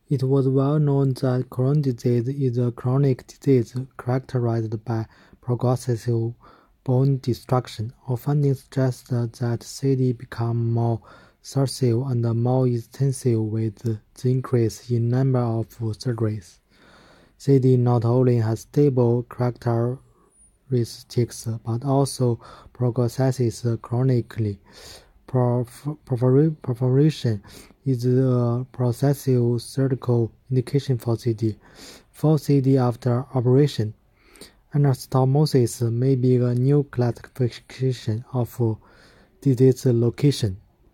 It was well known that Crohn's disease is a chronic disease characterized by progressive bone destruction. Our findings suggest that CD becomes more excessive and more extensive with the increase in number of surgeries. CD not only has stable characteristics but also progresses chronically. Perforation is a progressive surgical indication for CD. For CD after operation, anastomosis may be a new classification of disease location.